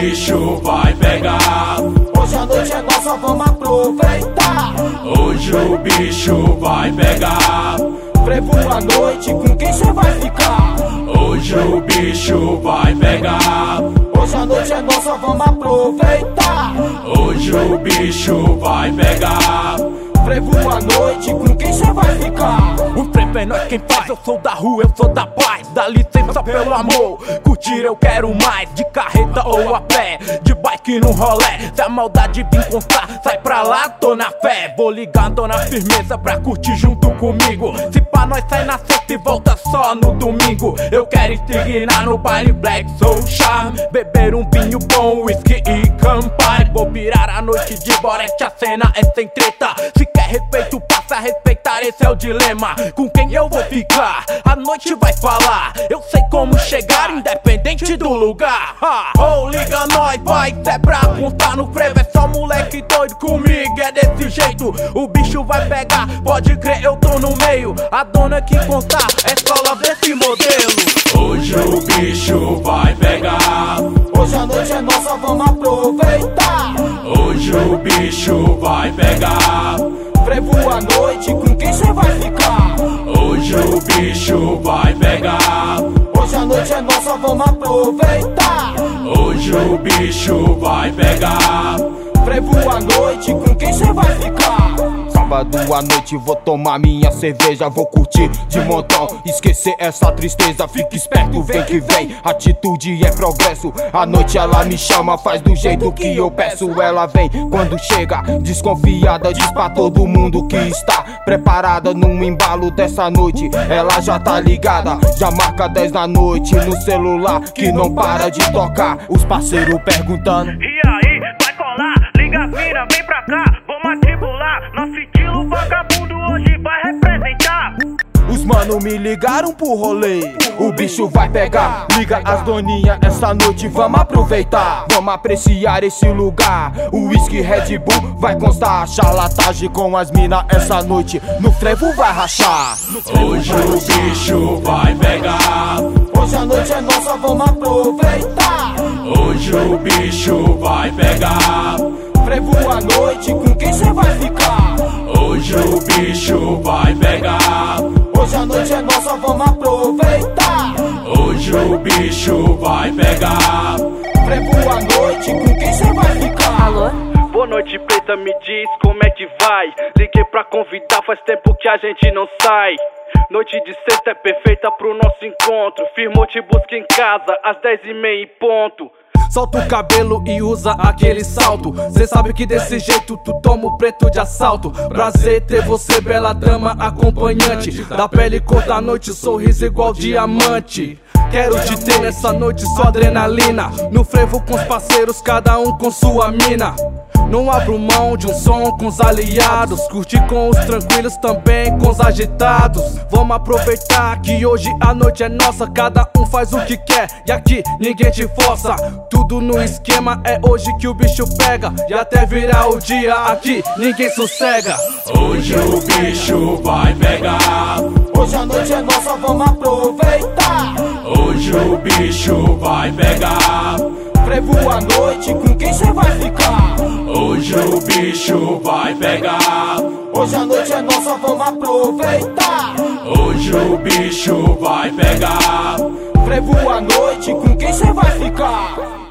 bicho vai pegar. Hoje a noite é nossa, vamos aproveitar. Hoje o bicho vai pegar. Frevo à noite, com quem cê vai ficar? Hoje o bicho vai pegar. Hoje a noite é nossa, vamos aproveitar. Hoje o bicho vai pegar. Frevo à noite, com quem cê vai ficar? O frevo é nós quem faz, eu sou da rua, eu sou da paz. Dá licença pelo amor, curtir eu quero mais. De carreta ou a pé, de bike no rolé. Se a maldade vir constar, sai pra lá, tô na fé. Vou ligar, tô na firmeza pra curtir junto comigo. Se pá nós sai na sexta e volta só no domingo. Eu quero insignar no baile Black Soul Charm. Beber um vinho bom, whisky e Campari. Vou virar a noite de borete, a cena é sem treta. Se quer respeito, passa a respeitar, esse é o dilema. Com quem eu vou ficar? A noite vai falar. Eu sei como chegar, independente do lugar. Oh, liga nós, vai, cê é pra constar no frevo. É só moleque doido comigo, é desse jeito. O bicho vai pegar, pode crer, eu tô no meio. A dona que contar, é só lá desse modelo. Hoje o bicho vai pegar. Hoje a noite é nossa, vamos aproveitar. Hoje o bicho vai pegar. Frevo à noite, com quem cê vai ficar? Hoje o bicho vai pegar. Hoje a noite é nossa, vamos aproveitar. Hoje o bicho vai pegar. Frevo à noite, com quem cê vai ficar? Sábado à noite vou tomar minha cerveja, vou curtir de montão, esquecer essa tristeza. Fica esperto, vem que vem, atitude é progresso. A noite ela me chama, faz do jeito que eu peço. Ela vem quando chega, desconfiada, diz pra todo mundo que está preparada num embalo dessa noite. Ela já tá ligada, já marca 10 da noite no celular que não para de tocar. Os parceiros perguntando: e aí, vai colar? Liga fina, vem pra cá, vamos atribular. Nosso estilo vagabundo hoje vai representar. Os mano me ligaram pro rolê, o bicho vai pegar. Liga as doninhas, essa noite vamos aproveitar. Vamos apreciar esse lugar, o whisky Red Bull vai constar. Charlatagem com as mina essa noite, no frevo vai rachar. Hoje o bicho vai pegar. Hoje a noite é nossa, vamos aproveitar. Hoje o bicho vai pegar. Frevo à noite, com quem cê vai ficar? Hoje o bicho vai pegar. Hoje a noite é nossa, vamos aproveitar. Hoje o bicho vai pegar. Frevo à noite, com quem cê vai ficar? Alô? Boa noite, preta, me diz como é que vai. Liguei pra convidar, faz tempo que a gente não sai. Noite de sexta é perfeita pro nosso encontro. Firmou, te busca em casa, às 10h30 em ponto. Solta o cabelo e usa aquele salto. Cê sabe que desse jeito tu toma o preto de assalto. Prazer ter você, bela dama acompanhante. Da pele cor da noite, sorriso igual diamante. Quero te ter nessa noite, só adrenalina. No frevo com os parceiros, cada um com sua mina. Não abro mão de um som com os aliados. Curtir com os tranquilos, também com os agitados. Vamos aproveitar que hoje a noite é nossa. Cada um faz o que quer e aqui ninguém te força. Tudo no esquema, é hoje que o bicho pega. E até virar o dia aqui ninguém sossega. Hoje o bicho vai pegar. Hoje a noite é nossa, vamos aproveitar. Hoje o bicho vai pegar. Frevo à noite, com quem cê vai ficar? Hoje o bicho vai pegar. Hoje a noite é nossa, vamos aproveitar. Hoje o bicho vai pegar. Frevo à noite, com quem cê vai ficar?